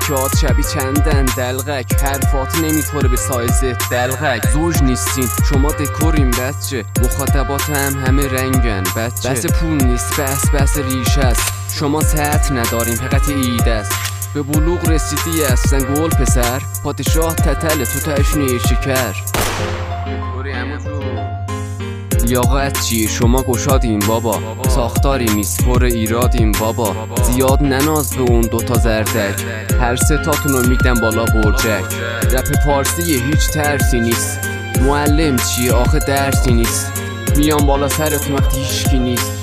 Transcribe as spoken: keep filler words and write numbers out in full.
بچه‌هات شبی چندن دلغک، حرفات نمیخوره به سایز دلغک. زوج نیستین شما دکورین بچه، مخاطبات هم همه رنگن بچه. بس پول نیست بس بس ریشه است، شما سطح ندارین فقط ایده است. به بلوغ رسیدی هستن گل پسر، پادشاه تتل تو تشنه شکر. لیاقت چیه شما گشادین بابا، ساختاری نیست پر ایرادین بابا. زیاد نناز به اون دوتا زردک، هر سه تاتونو میدن بالا برجک. رپ پارسی هیچ ترسی نیست، معلم چیه آخه درسی نیست. میان بالا سرتون وقتی هیچکی نیست.